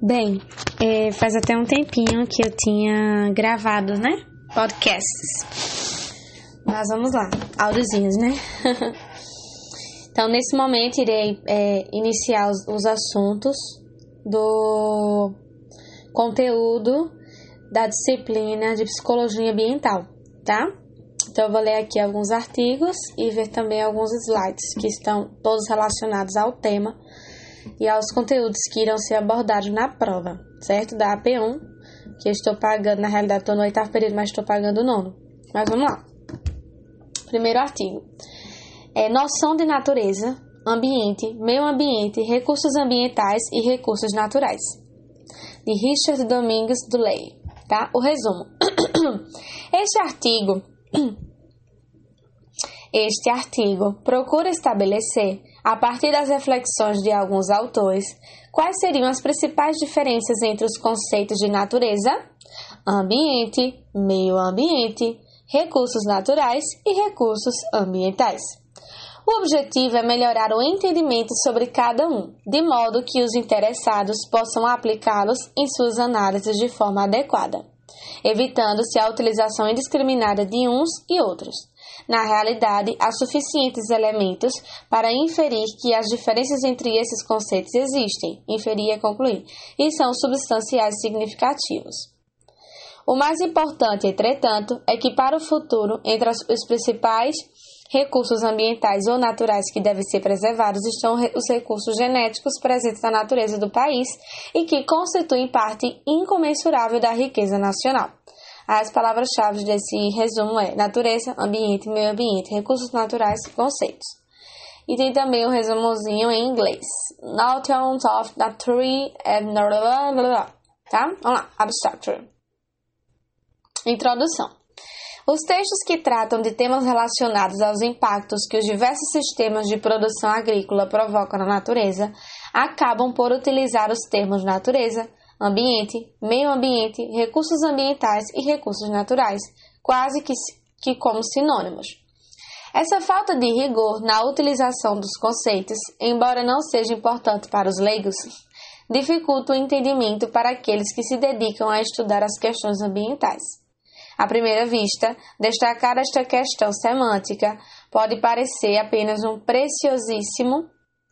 Bem, faz até um tempinho que eu tinha gravado, né? Podcasts. Mas vamos lá, áudiozinhos, né? Então, nesse momento, irei iniciar os assuntos do conteúdo da disciplina de Psicologia Ambiental, tá? Então, eu vou ler aqui alguns artigos e ver também alguns slides que estão todos relacionados ao tema e aos conteúdos que irão ser abordados na prova, certo? Da AP1, que eu estou pagando, na realidade estou no 8º período, mas estou pagando o 9º. Mas vamos lá. Primeiro artigo. Noção de natureza, ambiente, meio ambiente, recursos ambientais e recursos naturais. De Richard Domingos Duley, tá? O resumo. Este artigo procura estabelecer, a partir das reflexões de alguns autores, quais seriam as principais diferenças entre os conceitos de natureza, ambiente, meio ambiente, recursos naturais e recursos ambientais. O objetivo é melhorar o entendimento sobre cada um, de modo que os interessados possam aplicá-los em suas análises de forma adequada, evitando-se a utilização indiscriminada de uns e outros. Na realidade, há suficientes elementos para inferir que as diferenças entre esses conceitos existem, inferir é concluir, e são substanciais e significativos. O mais importante, entretanto, é que para o futuro, entre os principais recursos ambientais ou naturais que devem ser preservados estão os recursos genéticos presentes na natureza do país e que constituem parte incomensurável da riqueza nacional. As palavras-chave desse resumo natureza, ambiente, meio ambiente, recursos naturais e conceitos. E tem também um resumozinho em inglês. Notions of Nature and tá? Vamos lá, abstract. Introdução. Os textos que tratam de temas relacionados aos impactos que os diversos sistemas de produção agrícola provocam na natureza acabam por utilizar os termos natureza, ambiente, meio ambiente, recursos ambientais e recursos naturais, quase que como sinônimos. Essa falta de rigor na utilização dos conceitos, embora não seja importante para os leigos, dificulta o entendimento para aqueles que se dedicam a estudar as questões ambientais. À primeira vista, destacar esta questão semântica pode parecer apenas um preciosismo.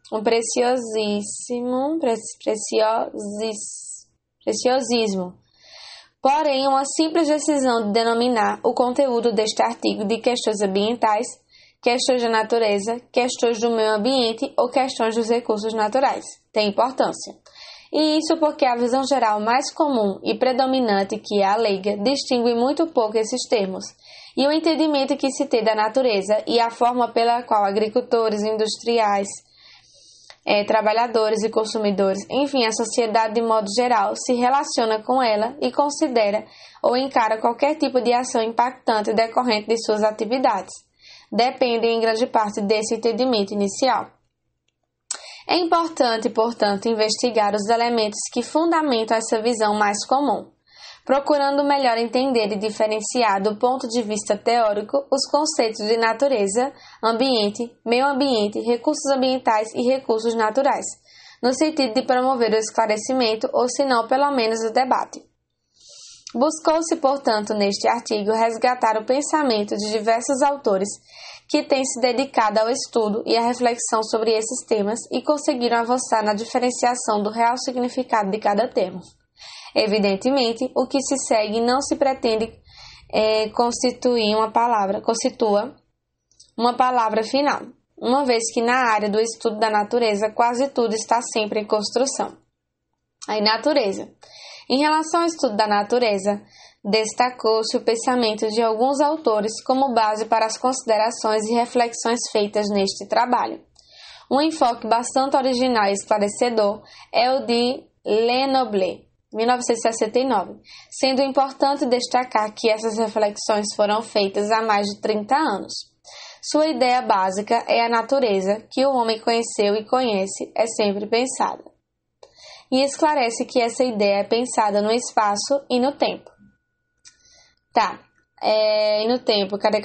Porém, uma simples decisão de denominar o conteúdo deste artigo de questões ambientais, questões da natureza, questões do meio ambiente ou questões dos recursos naturais tem importância. E isso porque a visão geral mais comum e predominante, que é a leiga, distingue muito pouco esses termos, e o entendimento que se tem da natureza e a forma pela qual agricultores, industriais, trabalhadores e consumidores, enfim, a sociedade de modo geral, se relaciona com ela e considera ou encara qualquer tipo de ação impactante decorrente de suas atividades. Dependem em grande parte desse entendimento inicial. É importante, portanto, investigar os elementos que fundamentam essa visão mais comum, procurando melhor entender e diferenciar do ponto de vista teórico os conceitos de natureza, ambiente, meio ambiente, recursos ambientais e recursos naturais, no sentido de promover o esclarecimento ou, se não, pelo menos o debate. Buscou-se, portanto, neste artigo, resgatar o pensamento de diversos autores que têm se dedicado ao estudo e à reflexão sobre esses temas e conseguiram avançar na diferenciação do real significado de cada termo. Evidentemente, o que se segue não se pretende constitua uma palavra final, uma vez que na área do estudo da natureza quase tudo está sempre em construção. Aí, natureza. Em relação ao estudo da natureza, destacou-se o pensamento de alguns autores como base para as considerações e reflexões feitas neste trabalho. Um enfoque bastante original e esclarecedor é o de Lenoble, 1969, sendo importante destacar que essas reflexões foram feitas há mais de 30 anos. Sua ideia básica é a natureza que o homem conheceu e conhece é sempre pensada. E esclarece que essa ideia é pensada no espaço e no tempo. Tá, E no tempo, cadê?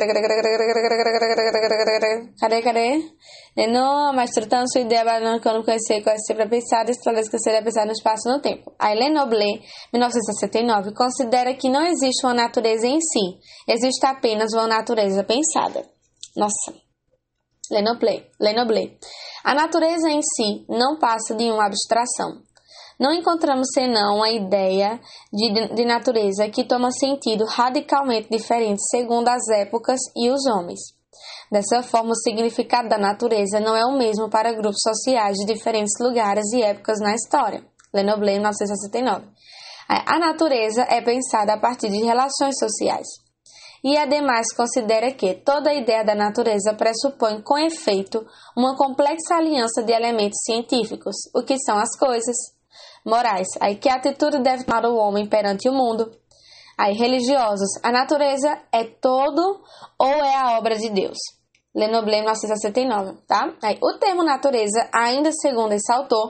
Não, mas tratando sua ideia banana que eu não conheci para pensar, estabelece que seria pensar no espaço e no tempo. Aí Lenoble, 1969, considera que não existe uma natureza em si, existe apenas uma natureza pensada. Nossa, Lenoble. A natureza em si não passa de uma abstração. Não encontramos senão a ideia de natureza que toma sentido radicalmente diferente segundo as épocas e os homens. Dessa forma, o significado da natureza não é o mesmo para grupos sociais de diferentes lugares e épocas na história. Lenoble, 1969. A natureza é pensada a partir de relações sociais. E, ademais, considera que toda a ideia da natureza pressupõe, com efeito, uma complexa aliança de elementos científicos, o que são as coisas. Morais, aí que atitude deve tomar o homem perante o mundo. Aí religiosos, a natureza é todo ou é a obra de Deus. Lenoble, 1969, tá? Aí o termo natureza, ainda segundo esse autor,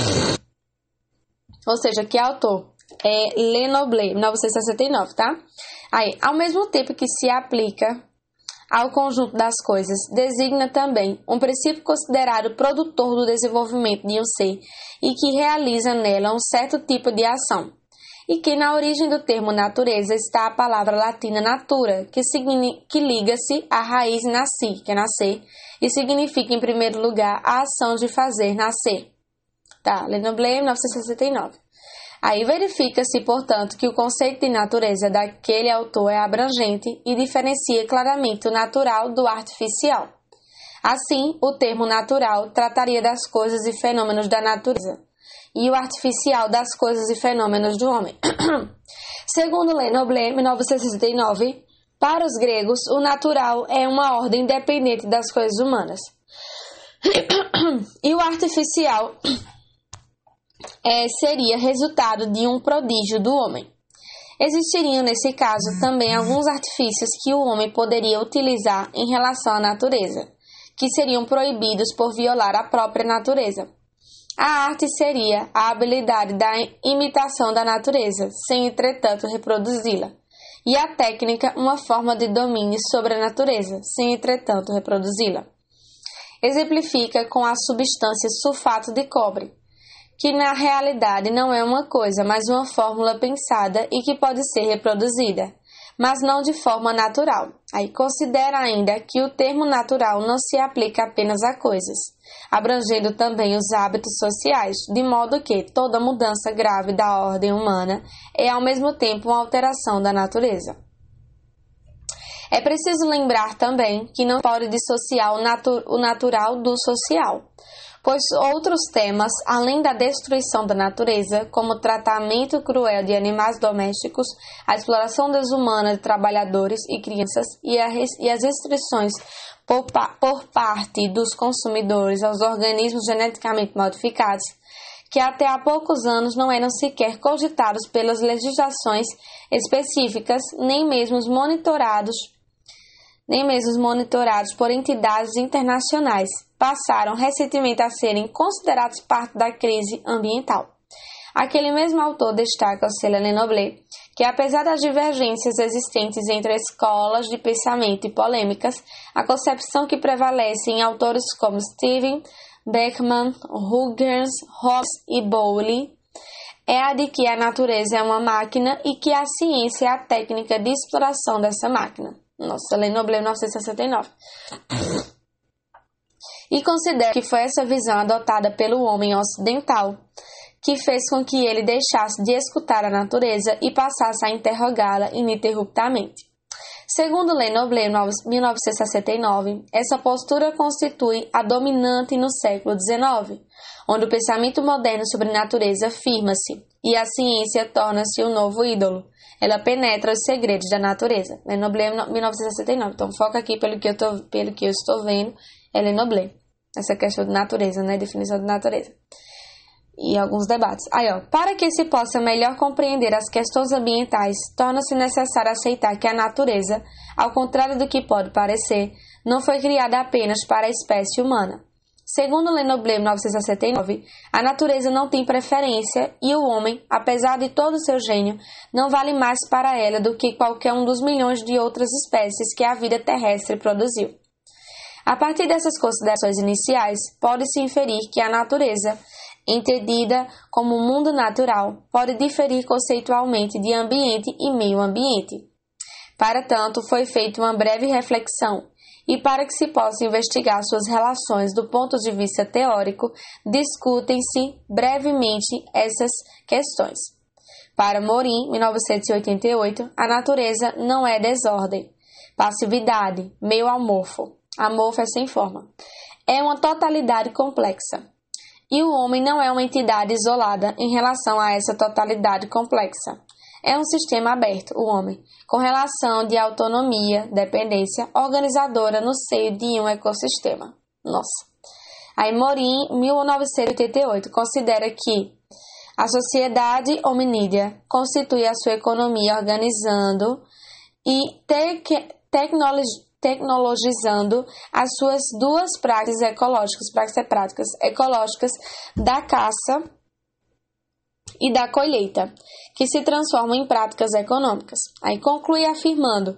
ou seja, que autor? É Lenoble, 1969, tá? Aí, ao mesmo tempo que se aplica ao conjunto das coisas, designa também um princípio considerado produtor do desenvolvimento de um ser e que realiza nela um certo tipo de ação. E que na origem do termo natureza está a palavra latina natura, que liga-se à raiz nasci, que é nascer, e significa, em primeiro lugar, a ação de fazer nascer. Tá, Lenoble, 1969. Aí verifica-se, portanto, que o conceito de natureza daquele autor é abrangente e diferencia claramente o natural do artificial. Assim, o termo natural trataria das coisas e fenômenos da natureza, e o artificial das coisas e fenômenos do homem. Segundo Lenoble, 1969, para os gregos, o natural é uma ordem independente das coisas humanas. E o artificial seria resultado de um prodígio do homem. Existiriam, nesse caso, também alguns artifícios que o homem poderia utilizar em relação à natureza, que seriam proibidos por violar a própria natureza. A arte seria a habilidade da imitação da natureza, sem, entretanto, reproduzi-la. E a técnica, uma forma de domínio sobre a natureza, sem, entretanto, reproduzi-la. Exemplifica com a substância sulfato de cobre, que na realidade não é uma coisa, mas uma fórmula pensada e que pode ser reproduzida, mas não de forma natural. Aí considera ainda que o termo natural não se aplica apenas a coisas, abrangendo também os hábitos sociais, de modo que toda mudança grave da ordem humana é ao mesmo tempo uma alteração da natureza. É preciso lembrar também que não pode dissociar o natural do social, pois outros temas, além da destruição da natureza, como o tratamento cruel de animais domésticos, a exploração desumana de trabalhadores e crianças e as restrições por parte dos consumidores aos organismos geneticamente modificados, que até há poucos anos não eram sequer cogitados pelas legislações específicas, nem mesmo monitorados por entidades internacionais, passaram recentemente a serem considerados parte da crise ambiental. Aquele mesmo autor destaca, Lenoble, que apesar das divergências existentes entre escolas de pensamento e polêmicas, a concepção que prevalece em autores como Steven, Beckman, Huygens, Hobbes e Bowley é a de que a natureza é uma máquina e que a ciência é a técnica de exploração dessa máquina. Nossa, Lenoble, 1969. E considera que foi essa visão adotada pelo homem ocidental que fez com que ele deixasse de escutar a natureza e passasse a interrogá-la ininterruptamente. Segundo Lenoble, 1969, essa postura constitui a dominante no século XIX, onde o pensamento moderno sobre natureza firma-se e a ciência torna-se um novo ídolo. Ela penetra os segredos da natureza. Lenoble, 1969. Então, foca aqui pelo que eu estou vendo, é Lenoble. Essa questão de natureza, né? Definição de natureza. E alguns debates. Para que se possa melhor compreender as questões ambientais, torna-se necessário aceitar que a natureza, ao contrário do que pode parecer, não foi criada apenas para a espécie humana. Segundo Lenoble, 1969, a natureza não tem preferência e o homem, apesar de todo o seu gênio, não vale mais para ela do que qualquer um dos milhões de outras espécies que a vida terrestre produziu. A partir dessas considerações iniciais, pode-se inferir que a natureza, entendida como mundo natural, pode diferir conceitualmente de ambiente e meio ambiente. Para tanto, foi feita uma breve reflexão, e para que se possa investigar suas relações do ponto de vista teórico, discutem-se brevemente essas questões. Para Morin, 1988, a natureza não é desordem, passividade, meio amorfo. Amorfo é sem forma. É uma totalidade complexa. E o homem não é uma entidade isolada em relação a essa totalidade complexa. É um sistema aberto, o homem, com relação de autonomia, dependência, organizadora no seio de um ecossistema. Nossa. Aí Morin, 1988, considera que a sociedade hominídea constitui a sua economia organizando e tecnologizando as suas duas práticas ecológicas da caça e da colheita, que se transformam em práticas econômicas. Aí conclui afirmando,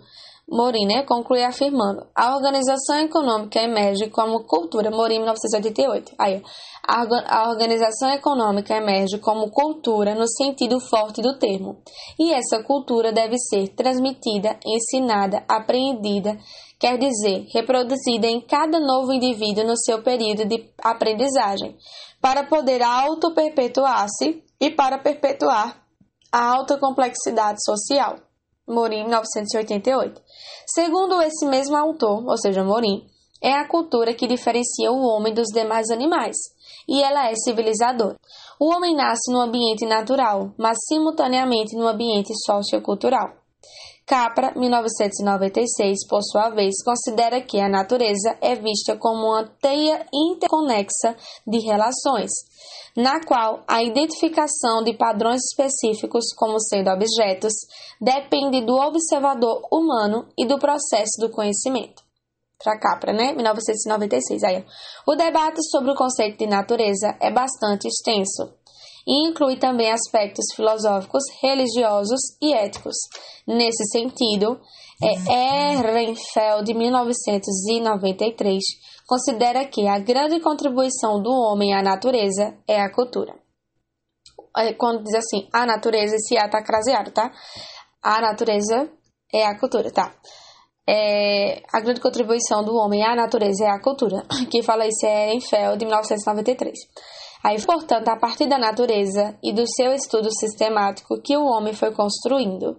a organização econômica emerge como cultura, Morin, 1988. A organização econômica emerge como cultura no sentido forte do termo, e essa cultura deve ser transmitida, ensinada, apreendida, quer dizer, reproduzida em cada novo indivíduo no seu período de aprendizagem, para poder auto-perpetuar-se e para perpetuar a alta complexidade social. Morin, 1988. Segundo esse mesmo autor, ou seja, Morin, é a cultura que diferencia o homem dos demais animais, e ela é civilizadora. O homem nasce no ambiente natural, mas simultaneamente no ambiente sociocultural. Capra, 1996, por sua vez, considera que a natureza é vista como uma teia interconexa de relações, na qual a identificação de padrões específicos como sendo objetos depende do observador humano e do processo do conhecimento. Para Capra, 1996. O debate sobre o conceito de natureza é bastante extenso e inclui também aspectos filosóficos, religiosos e éticos. Nesse sentido, Ehrenfeld, 1993, considera que a grande contribuição do homem à natureza é a cultura. Quando diz assim, a natureza, esse A está craseado, tá? A natureza é a cultura, tá? A grande contribuição do homem à natureza é a cultura. Quem fala isso é Ehrenfeld, 1993. Portanto, a partir da natureza e do seu estudo sistemático que o homem foi construindo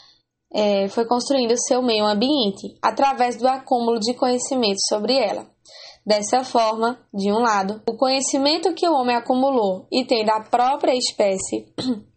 seu meio ambiente, através do acúmulo de conhecimento sobre ela. Dessa forma, de um lado, o conhecimento que o homem acumulou e tem da própria espécie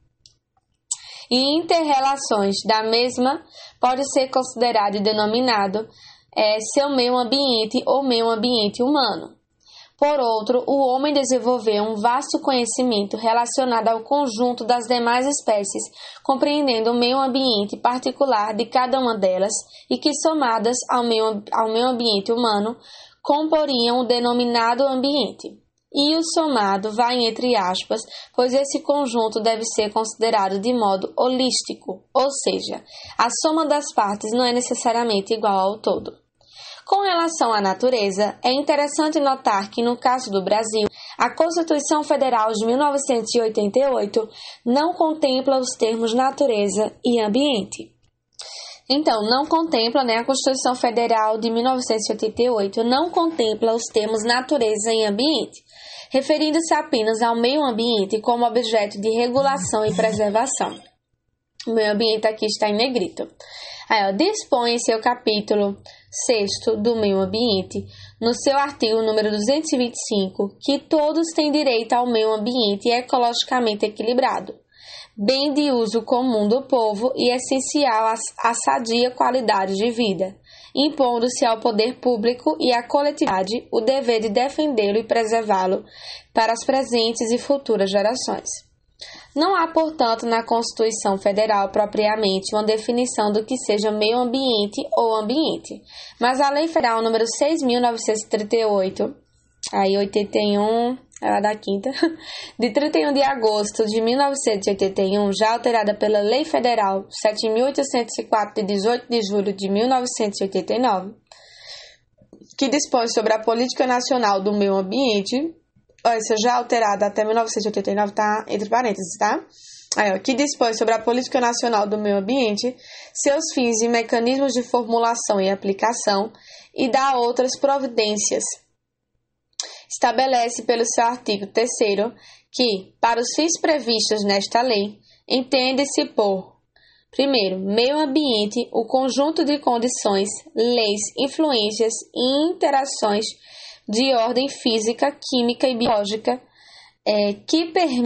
e interrelações da mesma pode ser considerado e denominado seu meio ambiente ou meio ambiente humano. Por outro, o homem desenvolveu um vasto conhecimento relacionado ao conjunto das demais espécies, compreendendo o meio ambiente particular de cada uma delas e que, somadas ao meio ambiente humano, comporiam o denominado ambiente. E o somado vai entre aspas, pois esse conjunto deve ser considerado de modo holístico, ou seja, a soma das partes não é necessariamente igual ao todo. Com relação à natureza, é interessante notar que, no caso do Brasil, a Constituição Federal de 1988 não contempla os termos natureza e ambiente. Então, não contempla, a Constituição Federal de 1988 não contempla os termos natureza e ambiente, referindo-se apenas ao meio ambiente como objeto de regulação e preservação. O meio ambiente aqui está em negrito. Dispõe em seu capítulo 6º do meio ambiente, no seu artigo número 225, que todos têm direito ao meio ambiente ecologicamente equilibrado, bem de uso comum do povo e essencial à sadia qualidade de vida, impondo-se ao poder público e à coletividade o dever de defendê-lo e preservá-lo para as presentes e futuras gerações. Não há, portanto, na Constituição Federal propriamente uma definição do que seja meio ambiente ou ambiente, mas a Lei Federal número 6.938 Aí 81, ela da quinta, de 31 de agosto de 1981, já alterada pela Lei Federal 7.804, de 18 de julho de 1989, que dispõe sobre a Política Nacional do Meio Ambiente. Essa já alterada até 1989, tá entre parênteses, tá? Aí, que dispõe sobre a Política Nacional do Meio Ambiente, seus fins e mecanismos de formulação e aplicação, e dá outras providências. Estabelece pelo seu artigo 3º que, para os fins previstos nesta lei, entende-se por: primeiro, meio ambiente, o conjunto de condições, leis, influências e interações de ordem física, química e biológica que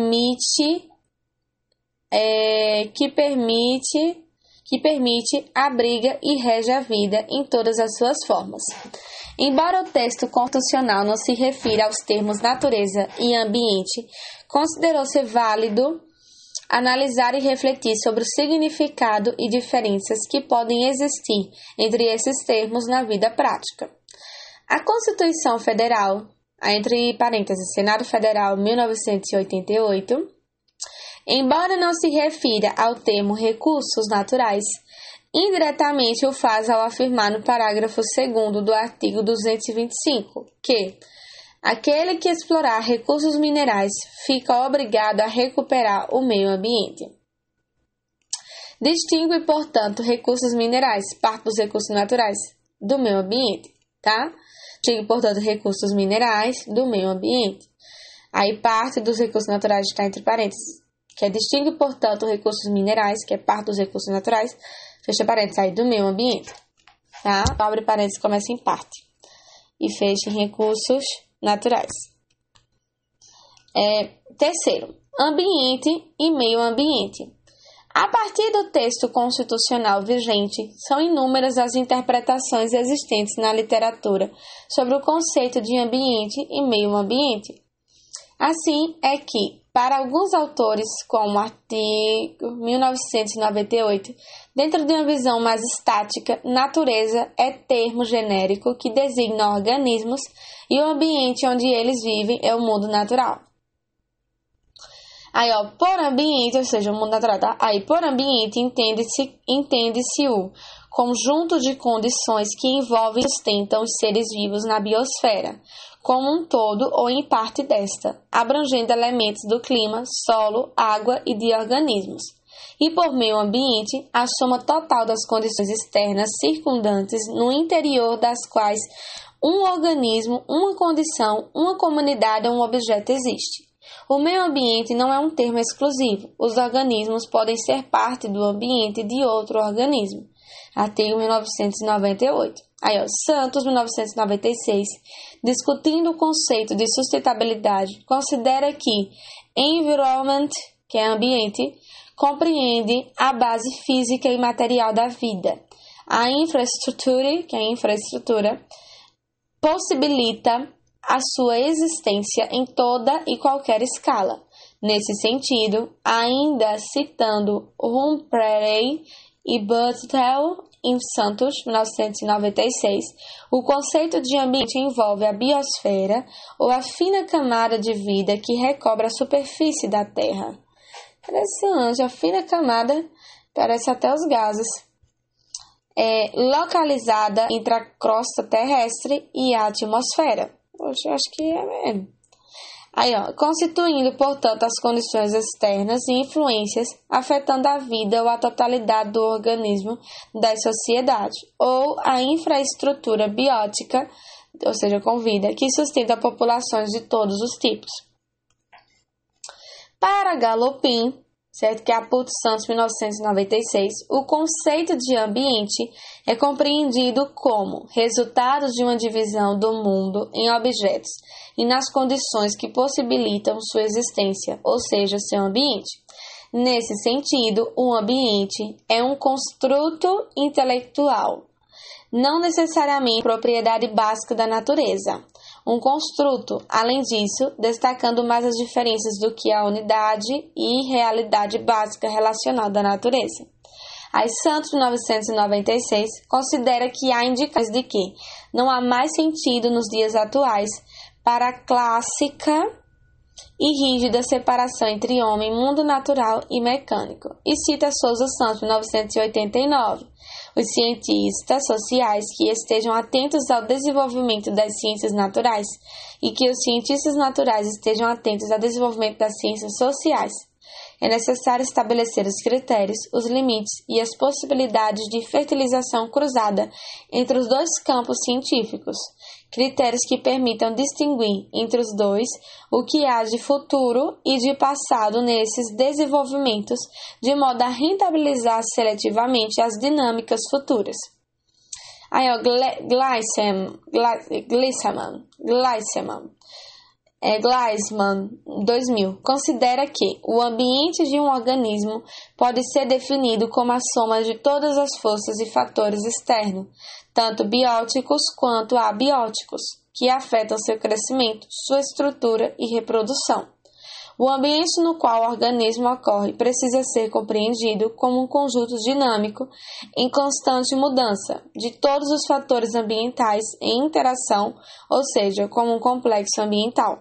permite, abriga e rege a vida em todas as suas formas. Embora o texto constitucional não se refira aos termos natureza e ambiente, considerou-se válido analisar e refletir sobre o significado e diferenças que podem existir entre esses termos na vida prática. A Constituição Federal, entre parênteses, Senado Federal 1988, embora não se refira ao termo recursos naturais, indiretamente o faz ao afirmar no parágrafo 2º do artigo 225, que aquele que explorar recursos minerais fica obrigado a recuperar o meio ambiente. Distingue, portanto, recursos minerais, parte dos recursos naturais do meio ambiente, tá? Distingue, portanto, recursos minerais do meio ambiente. Aí, parte dos recursos naturais está entre parênteses, que é distingue, portanto, recursos minerais, que é parte dos recursos naturais, fecha parênteses aí, do meio ambiente, tá? Abre parênteses, começa em parte. E fecha em recursos naturais. Terceiro, ambiente e meio ambiente. A partir do texto constitucional vigente, são inúmeras as interpretações existentes na literatura sobre o conceito de ambiente e meio ambiente. Assim é que, para alguns autores, como o artigo 1998, dentro de uma visão mais estática, natureza é termo genérico que designa organismos e o ambiente onde eles vivem é o mundo natural. Aí, por ambiente, ou seja, o mundo natural, tá? Aí, por ambiente, entende-se o conjunto de condições que envolvem e sustentam os seres vivos na biosfera, como um todo ou em parte desta, abrangendo elementos do clima, solo, água e de organismos. E por meio ambiente, a soma total das condições externas circundantes no interior das quais um organismo, uma condição, uma comunidade ou um objeto existe. O meio ambiente não é um termo exclusivo. Os organismos podem ser parte do ambiente de outro organismo. Artigo 1998. Aí, Santos, 1996, discutindo o conceito de sustentabilidade, considera que environment, que é ambiente, compreende a base física e material da vida. A infraestrutura, que é infraestrutura, possibilita a sua existência em toda e qualquer escala. Nesse sentido, ainda citando Humphrey e Buttel em Santos, 1996, o conceito de ambiente envolve a biosfera ou a fina camada de vida que recobre a superfície da Terra. Interessante, a fina camada parece até os gases. Localizada entre a crosta terrestre e a atmosfera. Poxa, acho que é mesmo. Aí, constituindo, portanto, as condições externas e influências afetando a vida ou a totalidade do organismo da sociedade, ou a infraestrutura biótica, ou seja, com vida, que sustenta populações de todos os tipos. Para Galopin, certo, que é Aput Santos, 1996, o conceito de ambiente é compreendido como resultado de uma divisão do mundo em objetos e nas condições que possibilitam sua existência, ou seja, seu ambiente. Nesse sentido, o ambiente é um construto intelectual, não necessariamente propriedade básica da natureza. Um construto, além disso, destacando mais as diferenças do que a unidade e realidade básica relacionada à natureza. Aí Santos, 1996, considera que há indicações de que não há mais sentido nos dias atuais para a clássica e rígida separação entre homem, mundo natural e mecânico. E cita Souza Santos, 1989. Os cientistas sociais que estejam atentos ao desenvolvimento das ciências naturais e que os cientistas naturais estejam atentos ao desenvolvimento das ciências sociais. É necessário estabelecer os critérios, os limites e as possibilidades de fertilização cruzada entre os dois campos científicos, critérios que permitam distinguir entre os dois o que há de futuro e de passado nesses desenvolvimentos, de modo a rentabilizar seletivamente as dinâmicas futuras. Aí, ó, Gleisman, 2000, considera que o ambiente de um organismo pode ser definido como a soma de todas as forças e fatores externos, tanto bióticos quanto abióticos, que afetam seu crescimento, sua estrutura e reprodução. O ambiente no qual o organismo ocorre precisa ser compreendido como um conjunto dinâmico em constante mudança de todos os fatores ambientais em interação, ou seja, como um complexo ambiental.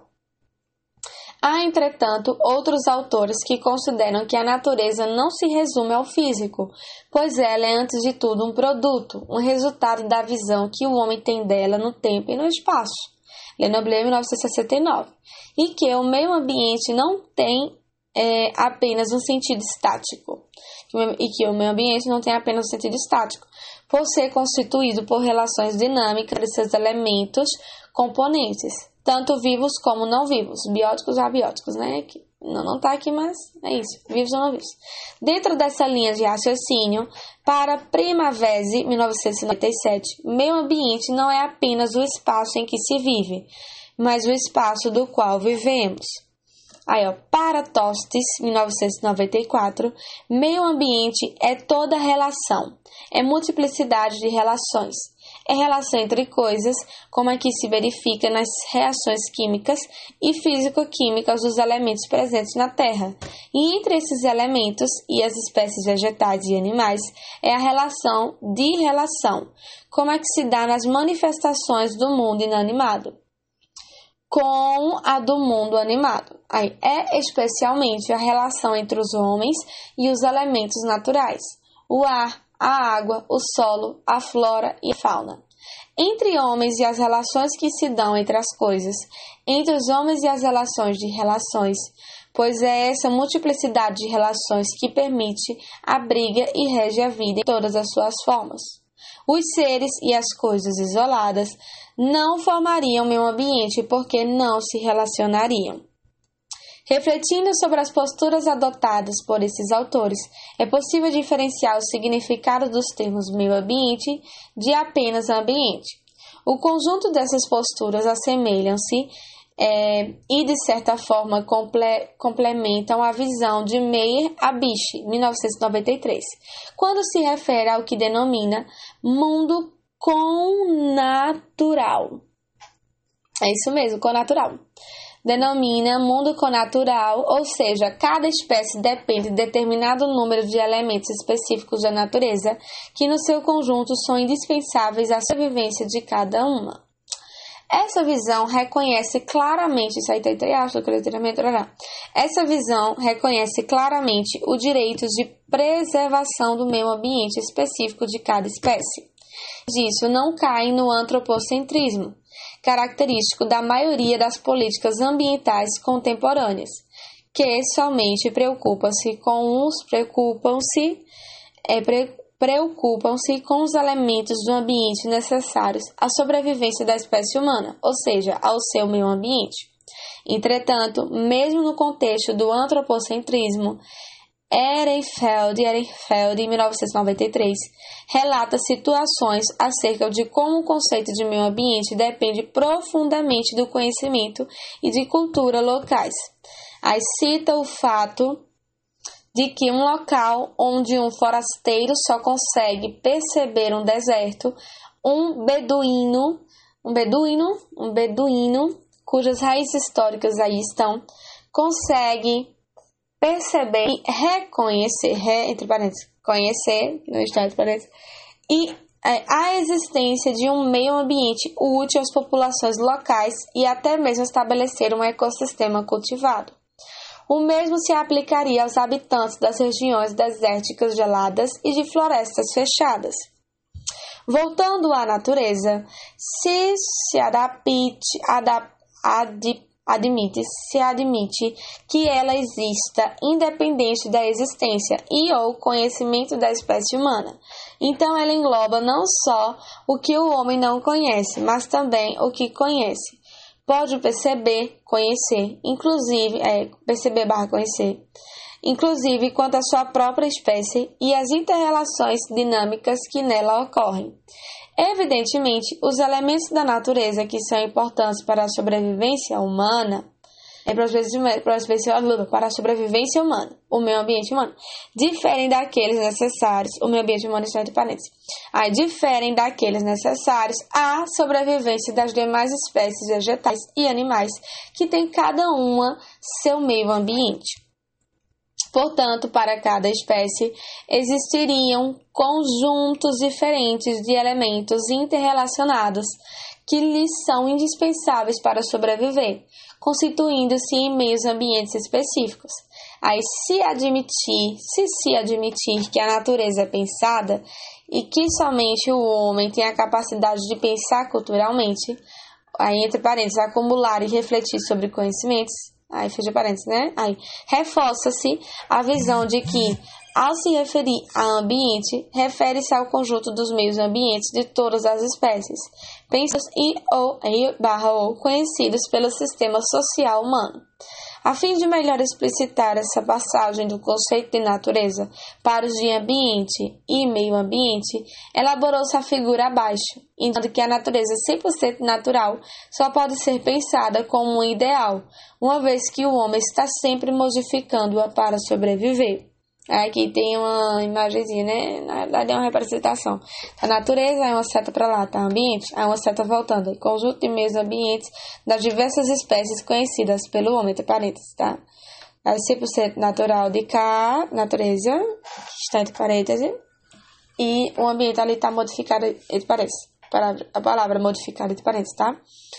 Há, entretanto, outros autores que consideram que a natureza não se resume ao físico, pois ela é, antes de tudo, um produto, um resultado da visão que o homem tem dela no tempo e no espaço. Lenoble, 1969. E que o meio ambiente não tem apenas um sentido estático. E que o meio ambiente não tem apenas um sentido estático, por ser constituído por relações dinâmicas de seus elementos componentes, tanto vivos como não vivos, bióticos ou abióticos, né? Não está aqui, mas é isso, vivos ou não vivos. Dentro dessa linha de raciocínio, para Primavesi, 1997, meio ambiente não é apenas o espaço em que se vive, mas o espaço do qual vivemos. Aí, ó, para Tostes, 1994, meio ambiente é toda relação, é multiplicidade de relações. É relação entre coisas, como a que se verifica nas reações químicas e físico-químicas dos elementos presentes na Terra. E entre esses elementos e as espécies vegetais e animais, é a relação de relação, como a que se dá nas manifestações do mundo inanimado, com a do mundo animado. Aí, é especialmente a relação entre os homens e os elementos naturais, o ar, a água, o solo, a flora e a fauna. Entre homens e as relações que se dão entre as coisas, entre os homens e as relações de relações, pois é essa multiplicidade de relações que permite, abriga e rege a vida em todas as suas formas. Os seres e as coisas isoladas não formariam meio ambiente porque não se relacionariam. Refletindo sobre as posturas adotadas por esses autores, é possível diferenciar o significado dos termos meio ambiente de apenas ambiente. O conjunto dessas posturas assemelham-se e, de certa forma, complementam a visão de Meyer Abish, 1993, quando se refere ao que denomina mundo connatural. É isso mesmo, connatural. Denomina mundo connatural, ou seja, cada espécie depende de determinado número de elementos específicos da natureza que no seu conjunto são indispensáveis à sobrevivência de cada uma. Essa visão reconhece claramente, essa visão reconhece claramente o direito de preservação do meio ambiente específico de cada espécie. Isso não cai no antropocentrismo, característico da maioria das políticas ambientais contemporâneas, que somente preocupam-se com os elementos do ambiente necessários à sobrevivência da espécie humana, ou seja, ao seu meio ambiente. Entretanto, mesmo no contexto do antropocentrismo, Ehrenfeld, em 1993, relata situações acerca de como o conceito de meio ambiente depende profundamente do conhecimento e de cultura locais. Aí cita o fato de que um local onde um forasteiro só consegue perceber um deserto, um beduíno, cujas raízes históricas aí estão, consegue perceber e reconhecer, conhecer, não está entre parênteses, e a existência de um meio ambiente útil às populações locais e até mesmo estabelecer um ecossistema cultivado. O mesmo se aplicaria aos habitantes das regiões desérticas geladas e de florestas fechadas. Voltando à natureza, se admite que ela exista independente da existência e ou conhecimento da espécie humana. Então, ela engloba não só o que o homem não conhece, mas também o que conhece. Pode perceber, conhecer, inclusive quanto à sua própria espécie e as inter-relações dinâmicas que nela ocorrem. Evidentemente, os elementos da natureza que são importantes para a sobrevivência humana, para a sobrevivência humana, o meio ambiente humano, diferem daqueles necessários, o meio ambiente humano está entre parênteses, diferem daqueles necessários à sobrevivência das demais espécies vegetais e animais, que têm cada uma seu meio ambiente. Portanto, para cada espécie, existiriam conjuntos diferentes de elementos interrelacionados que lhes são indispensáveis para sobreviver, constituindo-se em meios ambientes específicos. Se se admitir que a natureza é pensada e que somente o homem tem a capacidade de pensar culturalmente, entre parênteses, acumular e refletir sobre conhecimentos, fecha parênteses, né? Reforça-se a visão de que, ao se referir a ambiente, refere-se ao conjunto dos meios ambientes de todas as espécies, pensados ou conhecidos pelo sistema social humano. A fim de melhor explicitar essa passagem do conceito de natureza para os de ambiente e meio ambiente, elaborou-se a figura abaixo, indicando que a natureza 100% natural só pode ser pensada como um ideal, uma vez que o homem está sempre modificando-a para sobreviver. Aqui tem uma imagenzinha, né? Na verdade é uma representação. A natureza é uma seta para lá, tá? Ambiente é uma seta voltando. Conjunto de meios ambientes das diversas espécies conhecidas pelo homem, entre parênteses, tá? 100% natural de cá, natureza, está entre parênteses, e o ambiente ali está modificado entre parênteses. A palavra modificada entre parênteses, tá?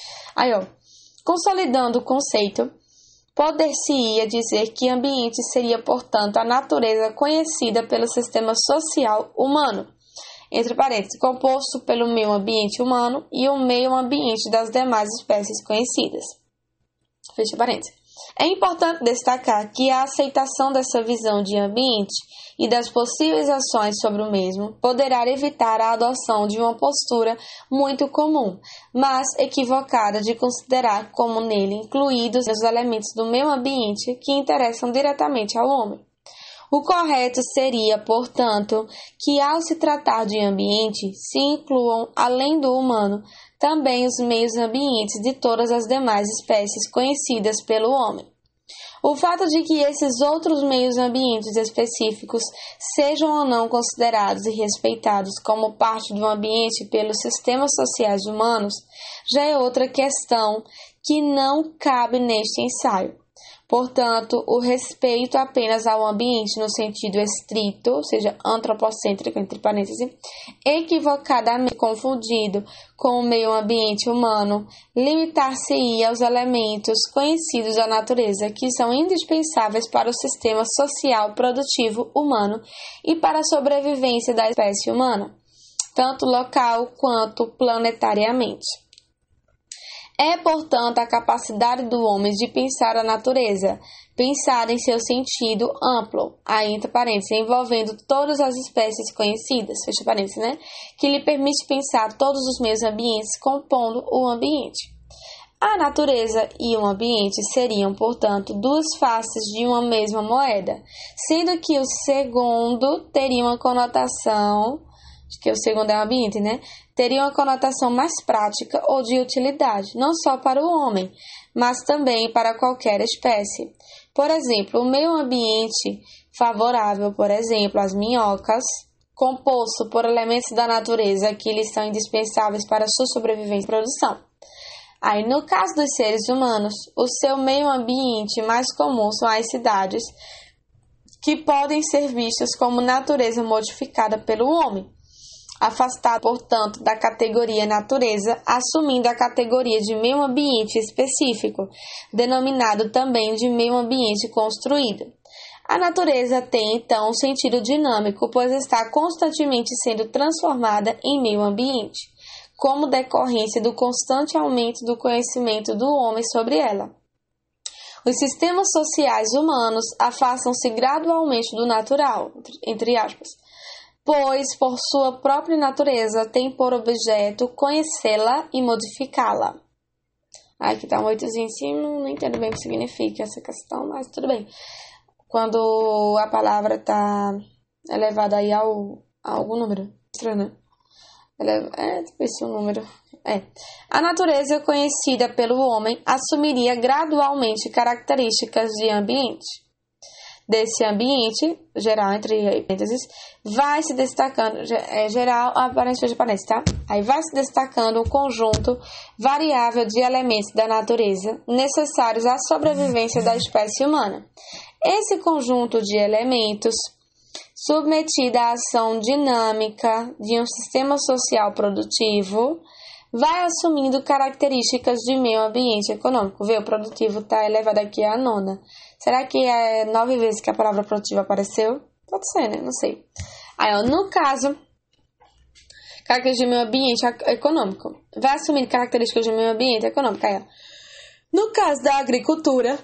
Consolidando o conceito, poder-se-ia dizer que ambiente seria, portanto, a natureza conhecida pelo sistema social humano, entre parênteses, composto pelo meio ambiente humano e o meio ambiente das demais espécies conhecidas. Fecha parênteses. É importante destacar que a aceitação dessa visão de ambiente e das possíveis ações sobre o mesmo poderá evitar a adoção de uma postura muito comum, mas equivocada de considerar como nele incluídos os elementos do meio ambiente que interessam diretamente ao homem. O correto seria, portanto, que ao se tratar de ambiente, se incluam, além do humano, também os meios ambientes de todas as demais espécies conhecidas pelo homem. O fato de que esses outros meios ambientes específicos sejam ou não considerados e respeitados como parte do ambiente pelos sistemas sociais humanos já é outra questão que não cabe neste ensaio. Portanto, o respeito apenas ao ambiente no sentido estrito, ou seja, antropocêntrico, entre parênteses, equivocadamente confundido com o meio ambiente humano, limitar-se-ia aos elementos conhecidos da natureza que são indispensáveis para o sistema social produtivo humano e para a sobrevivência da espécie humana, tanto local quanto planetariamente. É, portanto, a capacidade do homem de pensar a natureza, pensar em seu sentido amplo, entre parênteses, envolvendo todas as espécies conhecidas, fecha parênteses, né? Que lhe permite pensar todos os meios ambientes compondo o ambiente. A natureza e o ambiente seriam, portanto, duas faces de uma mesma moeda, sendo que o segundo teria uma conotação, que o segundo é o ambiente, né? Teria uma conotação mais prática ou de utilidade, não só para o homem, mas também para qualquer espécie. Por exemplo, o meio ambiente favorável, por exemplo, às minhocas, composto por elementos da natureza que lhes são indispensáveis para a sua sobrevivência e produção. No caso dos seres humanos, o seu meio ambiente mais comum são as cidades, que podem ser vistas como natureza modificada pelo homem. afastado, portanto, da categoria natureza, assumindo a categoria de meio ambiente específico, denominado também de meio ambiente construído. A natureza tem, então, um sentido dinâmico, pois está constantemente sendo transformada em meio ambiente, como decorrência do constante aumento do conhecimento do homem sobre ela. Os sistemas sociais humanos afastam-se gradualmente do natural, entre aspas, pois, por sua própria natureza, tem por objeto conhecê-la e modificá-la. Aqui está um oitozinho em cima, não entendo bem o que significa essa questão, mas tudo bem. Quando a palavra está elevada aí a algum número, estranho, né? Tipo esse número. A natureza conhecida pelo homem assumiria gradualmente características de ambiente. Desse ambiente, geral, entre parênteses, vai se destacando, geral, aparência, tá? Aí vai se destacando um conjunto variável de elementos da natureza necessários à sobrevivência da espécie humana. Esse conjunto de elementos, submetido à ação dinâmica de um sistema social produtivo, vai assumindo características de meio ambiente econômico. Vê, o produtivo está elevado aqui a 9. Será que é 9 vezes que a palavra produtivo apareceu? Pode ser, né? Não sei. Aí, no caso, características de meio ambiente econômico. Vai assumindo características de meio ambiente econômico. Aí, no caso da agricultura,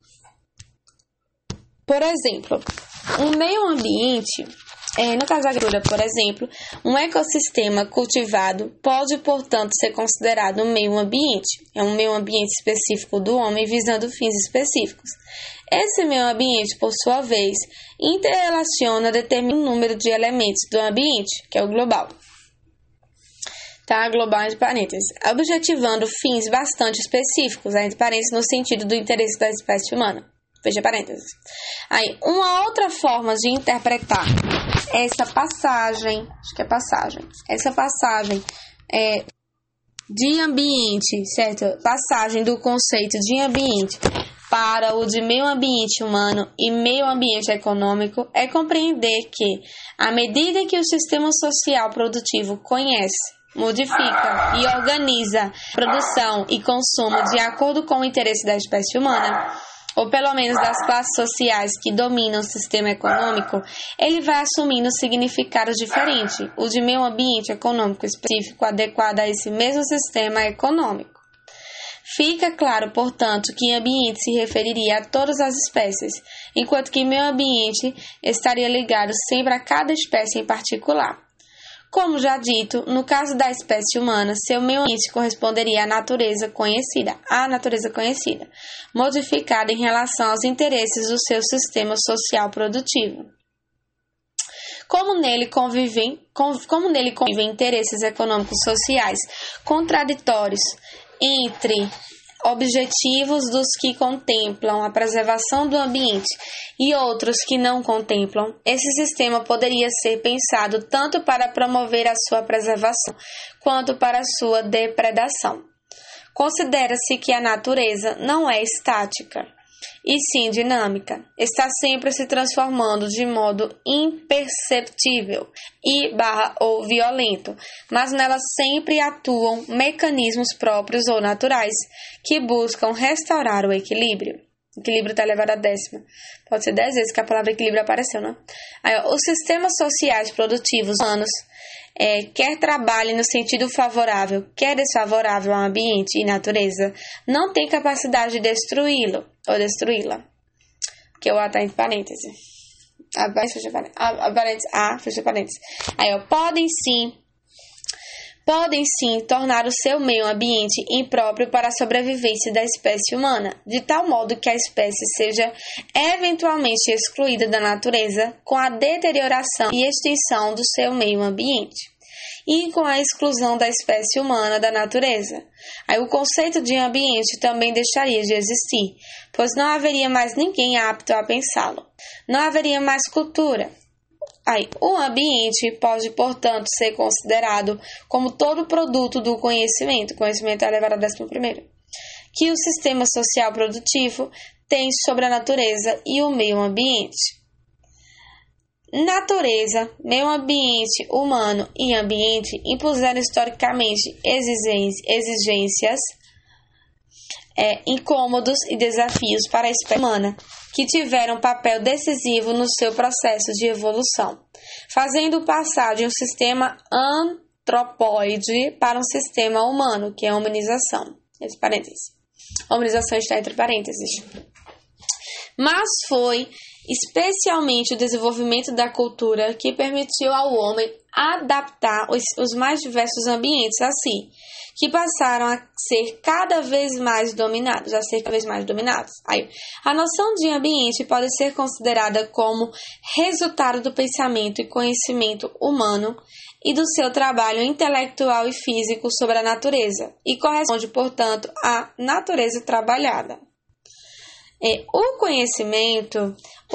por exemplo, um meio ambiente, no caso da agricultura, por exemplo, um ecossistema cultivado pode, portanto, ser considerado um meio ambiente. É um meio ambiente específico do homem visando fins específicos. Esse meio ambiente, por sua vez, interrelaciona determinado número de elementos do ambiente, que é o global. Tá? Global entre parênteses. Objetivando fins bastante específicos, entre parênteses, no sentido do interesse da espécie humana. Fecha parênteses. Aí, uma outra forma de interpretar essa passagem, essa passagem de ambiente, certo? Passagem do conceito de ambiente para o de meio ambiente humano e meio ambiente econômico é compreender que, à medida que o sistema social produtivo conhece, modifica e organiza produção e consumo de acordo com o interesse da espécie humana, ou pelo menos das classes sociais que dominam o sistema econômico, ele vai assumindo significados diferentes, o de meio ambiente econômico específico adequado a esse mesmo sistema econômico. Fica claro, portanto, que ambiente se referiria a todas as espécies, enquanto que meio ambiente estaria ligado sempre a cada espécie em particular. Como já dito, no caso da espécie humana, seu meio ambiente corresponderia à natureza conhecida, modificada em relação aos interesses do seu sistema social produtivo. Como nele convivem interesses econômicos sociais contraditórios entre objetivos dos que contemplam a preservação do ambiente e outros que não contemplam, esse sistema poderia ser pensado tanto para promover a sua preservação quanto para a sua depredação. Considera-se que a natureza não é estática, e sim dinâmica, está sempre se transformando de modo imperceptível ou violento, mas nela sempre atuam mecanismos próprios ou naturais que buscam restaurar o equilíbrio. O equilíbrio está elevado a 10. Pode ser 10 vezes que a palavra equilíbrio apareceu, né? Os sistemas sociais produtivos humanos, quer trabalhem no sentido favorável, quer desfavorável ao ambiente e natureza, não tem capacidade de destruí-lo ou destruí-la. Que o A está entre parênteses. Fecha parênteses. Podem sim tornar o seu meio ambiente impróprio para a sobrevivência da espécie humana, de tal modo que a espécie seja eventualmente excluída da natureza com a deterioração e extinção do seu meio ambiente, e com a exclusão da espécie humana da natureza. Aí o conceito de ambiente também deixaria de existir, pois não haveria mais ninguém apto a pensá-lo. Não haveria mais cultura. O ambiente pode, portanto, ser considerado como todo produto do conhecimento é elevado a 11º, que o sistema social produtivo tem sobre a natureza e o meio ambiente. Natureza, meio ambiente humano e ambiente impuseram historicamente exigências, incômodos e desafios para a espécie humana, que tiveram um papel decisivo no seu processo de evolução, fazendo passar de um sistema antropóide para um sistema humano, que é a humanização. Entre parênteses. A humanização está entre parênteses. Mas foi especialmente o desenvolvimento da cultura que permitiu ao homem adaptar os mais diversos ambientes a si, que passaram a ser cada vez mais dominados. Aí, a noção de ambiente pode ser considerada como resultado do pensamento e conhecimento humano e do seu trabalho intelectual e físico sobre a natureza, e corresponde, portanto, à natureza trabalhada. O conhecimento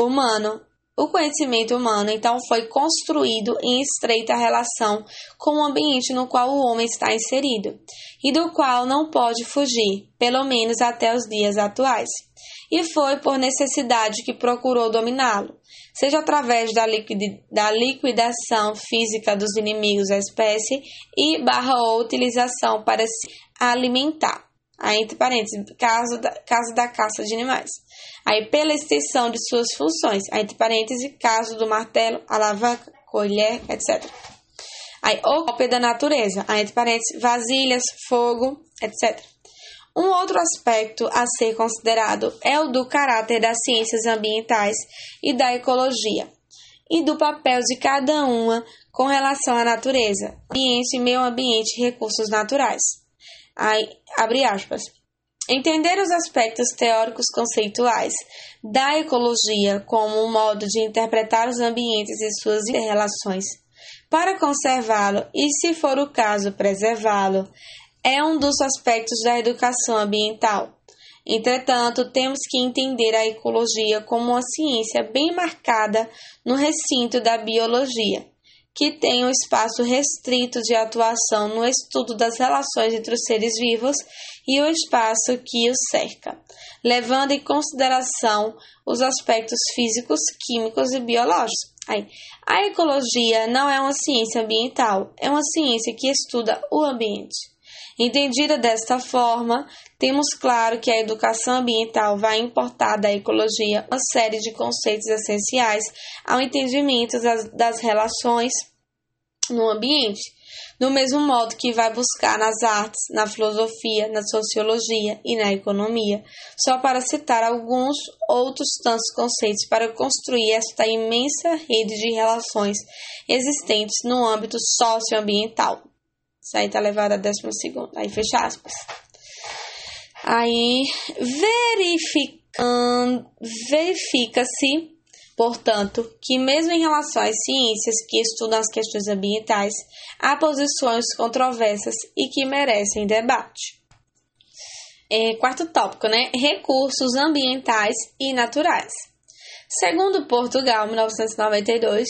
humano, então, foi construído em estreita relação com o ambiente no qual o homem está inserido e do qual não pode fugir, pelo menos até os dias atuais. E foi por necessidade que procurou dominá-lo, seja através da liquidação física dos inimigos da espécie ou utilização para se alimentar. Aí, entre parênteses, caso da caça de animais. Aí, pela extensão de suas funções. Aí, entre parênteses, caso do martelo, alavanca, colher, etc. Aí, o golpe da natureza. Aí, entre parênteses, vasilhas, fogo, etc. Um outro aspecto a ser considerado é o do caráter das ciências ambientais e da ecologia, e do papel de cada uma com relação à natureza, ambiente, meio ambiente e recursos naturais. Aí, abre aspas. Entender os aspectos teóricos conceituais da ecologia como um modo de interpretar os ambientes e suas interrelações para conservá-lo e, se for o caso, preservá-lo, é um dos aspectos da educação ambiental. Entretanto, temos que entender a ecologia como uma ciência bem marcada no recinto da biologia, que tem um espaço restrito de atuação no estudo das relações entre os seres vivos e o espaço que os cerca, levando em consideração os aspectos físicos, químicos e biológicos. A ecologia não é uma ciência ambiental, é uma ciência que estuda o ambiente. Entendida desta forma, temos claro que a educação ambiental vai importar da ecologia uma série de conceitos essenciais ao entendimento das relações no ambiente, do mesmo modo que vai buscar nas artes, na filosofia, na sociologia e na economia, só para citar alguns outros tantos conceitos para construir esta imensa rede de relações existentes no âmbito socioambiental. Isso aí está levado a 12º. Aí fecha aspas. Aí verifica-se, portanto, que mesmo em relação às ciências que estudam as questões ambientais, há posições controversas e que merecem debate. Quarto tópico, recursos ambientais e naturais. Segundo Portugal, 1992,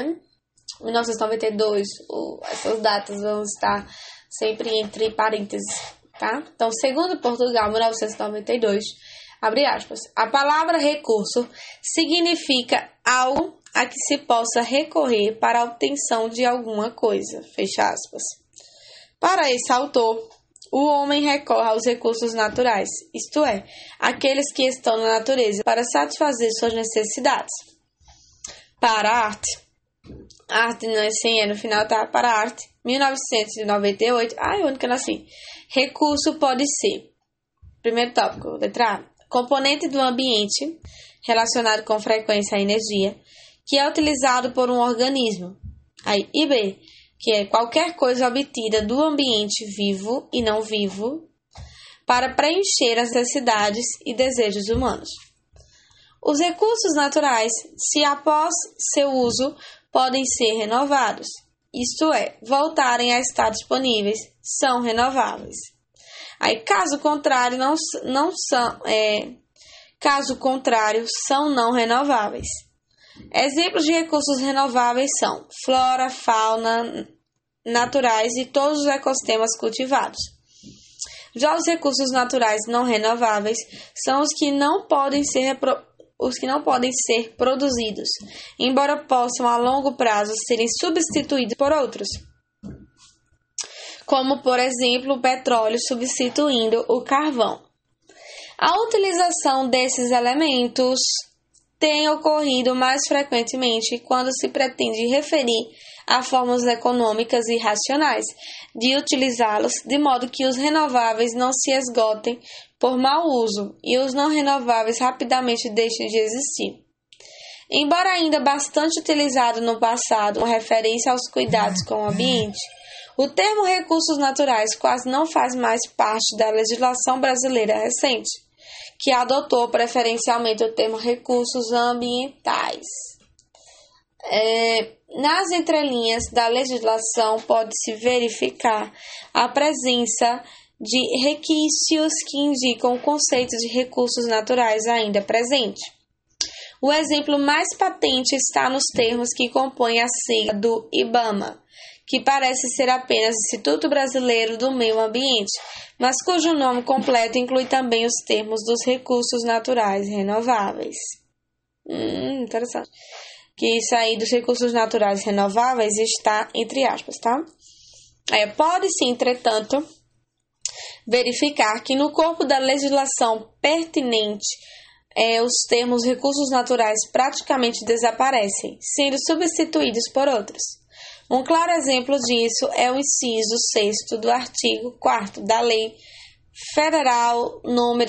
1992, essas datas vão estar sempre entre parênteses, tá? Então, segundo Portugal, 1992, abre aspas, a palavra recurso significa algo a que se possa recorrer para a obtenção de alguma coisa, fecha aspas. Para esse autor, o homem recorre aos recursos naturais, isto é, aqueles que estão na natureza para satisfazer suas necessidades. Para a arte não é sem no final, tá? Para a arte, 1998, onde que eu nasci? Recurso pode ser, primeiro tópico, letra A, componente do ambiente relacionado com frequência à energia, que é utilizado por um organismo. E B, que é qualquer coisa obtida do ambiente vivo e não vivo para preencher as necessidades e desejos humanos. Os recursos naturais, se após seu uso, podem ser renovados, isto é, voltarem a estar disponíveis, são renováveis. Caso contrário, são não renováveis. Exemplos de recursos renováveis são flora, fauna, naturais e todos os ecossistemas cultivados. Já os recursos naturais não renováveis são os que não podem ser os que não podem ser produzidos, embora possam a longo prazo serem substituídos por outros, como, por exemplo, o petróleo substituindo o carvão. A utilização desses elementos tem ocorrido mais frequentemente quando se pretende referir a formas econômicas e racionais de utilizá-los, de modo que os renováveis não se esgotem por mau uso e os não renováveis rapidamente deixem de existir. Embora ainda bastante utilizado no passado com referência aos cuidados com o ambiente, o termo recursos naturais quase não faz mais parte da legislação brasileira recente, que adotou preferencialmente o termo recursos ambientais. Nas entrelinhas da legislação pode-se verificar a presença de requisitos que indicam o conceito de recursos naturais ainda presente. O exemplo mais patente está nos termos que compõem a sigla do IBAMA, que parece ser apenas Instituto Brasileiro do Meio Ambiente, mas cujo nome completo inclui também os termos dos recursos naturais renováveis. Interessante. Que isso aí dos recursos naturais renováveis está entre aspas, tá? Pode-se, entretanto, verificar que no corpo da legislação pertinente os termos recursos naturais praticamente desaparecem, sendo substituídos por outros. Um claro exemplo disso é o inciso 6º do artigo 4º da Lei Federal número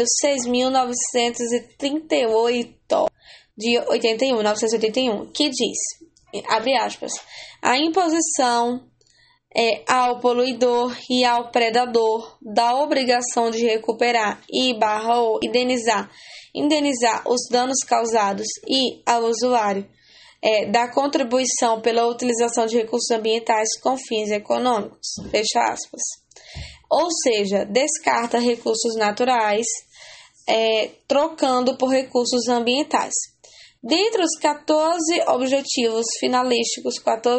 6.938 de 1981, que diz, abre aspas, a imposição ao poluidor e ao predador da obrigação de recuperar ou indenizar os danos causados e ao usuário da contribuição pela utilização de recursos ambientais com fins econômicos, fecha aspas. Ou seja, descarta recursos naturais trocando por recursos ambientais. Dentre os 14 objetivos finalísticos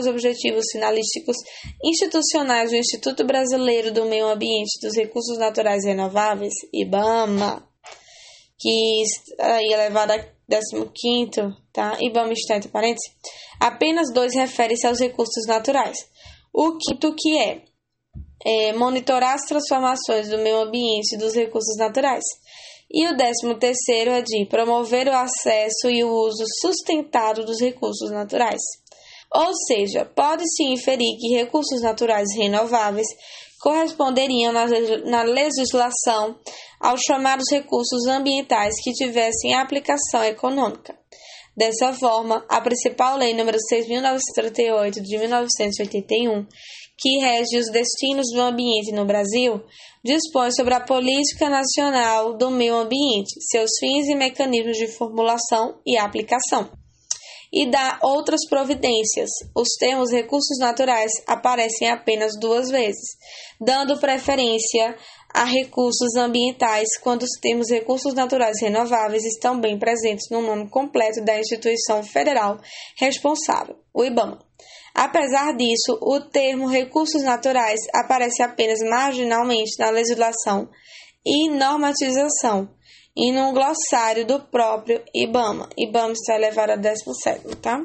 institucionais do Instituto Brasileiro do Meio Ambiente e dos Recursos Naturais Renováveis, IBAMA, que aí é elevado a 15º, tá? IBAMA está entre parênteses, apenas 2 referem-se aos recursos naturais. O quinto que é monitorar as transformações do meio ambiente e dos recursos naturais. E o 13º é de promover o acesso e o uso sustentado dos recursos naturais. Ou seja, pode-se inferir que recursos naturais renováveis corresponderiam na legislação aos chamados recursos ambientais que tivessem aplicação econômica. Dessa forma, a principal lei número 6.938 de 1981, que rege os destinos do ambiente no Brasil, dispõe sobre a Política Nacional do Meio Ambiente, seus fins e mecanismos de formulação e aplicação, e dá outras providências. Os termos recursos naturais aparecem apenas 2 vezes, dando preferência a recursos ambientais quando os termos recursos naturais renováveis estão bem presentes no nome completo da instituição federal responsável, o IBAMA. Apesar disso, o termo recursos naturais aparece apenas marginalmente na legislação e normatização e num glossário do próprio IBAMA. IBAMA está elevado a 17º, tá?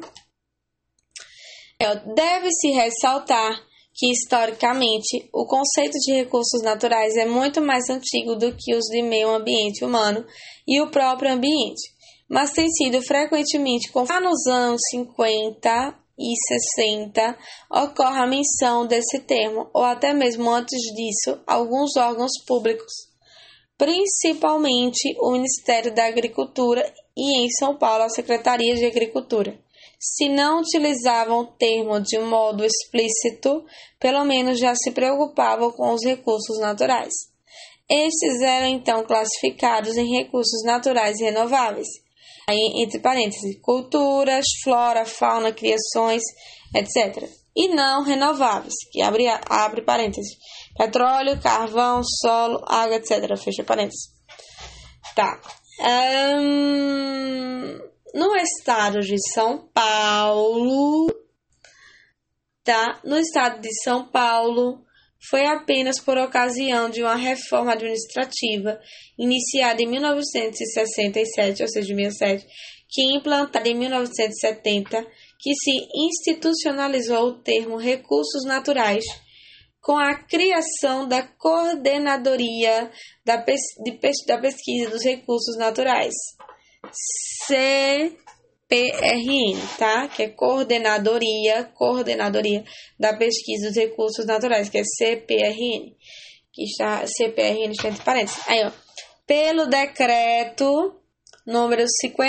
Deve-se ressaltar que, historicamente, o conceito de recursos naturais é muito mais antigo do que os de meio ambiente humano e o próprio ambiente, mas tem sido frequentemente confundido. Nos anos 50 e 60 ocorre a menção desse termo, ou até mesmo antes disso, alguns órgãos públicos, principalmente o Ministério da Agricultura e, em São Paulo, a Secretaria de Agricultura. Se não utilizavam o termo de um modo explícito, pelo menos já se preocupavam com os recursos naturais. Estes eram então classificados em recursos naturais renováveis, aí, entre parênteses, culturas, flora, fauna, criações, etc. E não renováveis, que abre parênteses, petróleo, carvão, solo, água, etc. Fecha parênteses. Tá. No estado de São Paulo, tá? No estado de São Paulo, foi apenas por ocasião de uma reforma administrativa iniciada em 1967, ou seja, 67, que implantada em 1970, que se institucionalizou o termo recursos naturais, com a criação da Coordenadoria da Pesquisa dos Recursos Naturais, CPRN, tá? Que é Coordenadoria da Pesquisa dos Recursos Naturais, que é CPRN, que está CPRN entre parênteses. Aí, ó, pelo decreto número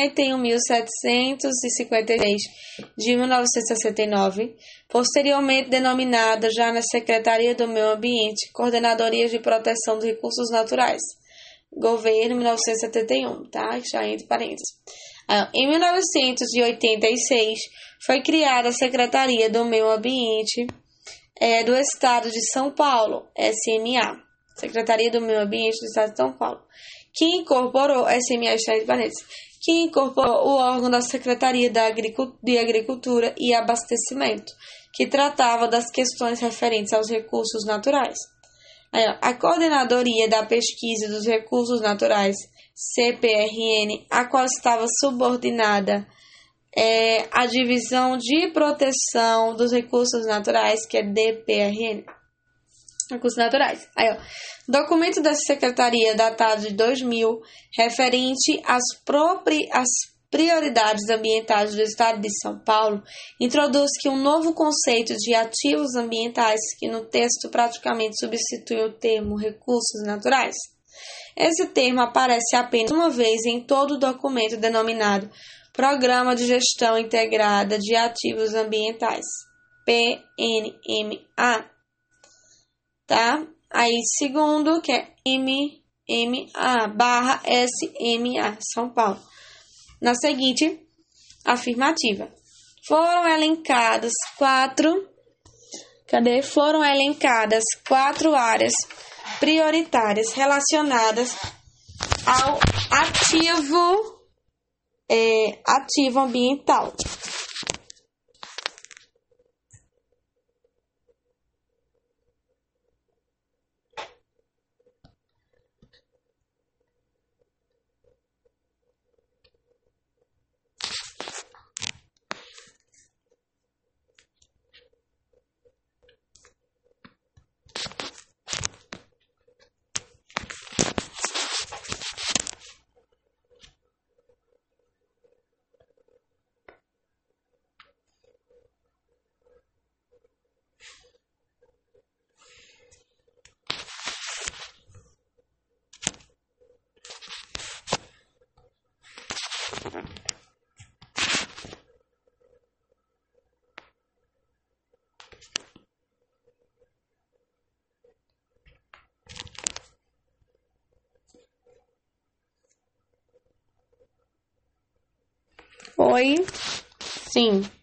51.756 de 1969, posteriormente denominada já na Secretaria do Meio Ambiente, Coordenadoria de Proteção dos Recursos Naturais, Governo 1971, tá? Já entre parênteses. Em 1986, foi criada a Secretaria do Meio Ambiente do Estado de São Paulo, SMA, Secretaria do Meio Ambiente do Estado de São Paulo, que incorporou, SMA está entre parênteses, que incorporou o órgão da Secretaria de Agricultura e Abastecimento, que tratava das questões referentes aos recursos naturais. A Coordenadoria da Pesquisa dos Recursos Naturais, CPRN, a qual estava subordinada à Divisão de Proteção dos Recursos Naturais, que é DPRN, Recursos Naturais. Documento da Secretaria datado de 2000, referente às prioridades ambientais do Estado de São Paulo, introduz que um novo conceito de ativos ambientais, que no texto praticamente substitui o termo recursos naturais. Esse termo aparece apenas uma vez em todo o documento denominado Programa de Gestão Integrada de Ativos Ambientais, PNMA, tá? Aí, segundo, que é MMA/SMA, São Paulo. Na seguinte afirmativa, foram elencadas quatro áreas prioritárias relacionadas ao ativo ambiental. Oi, sim.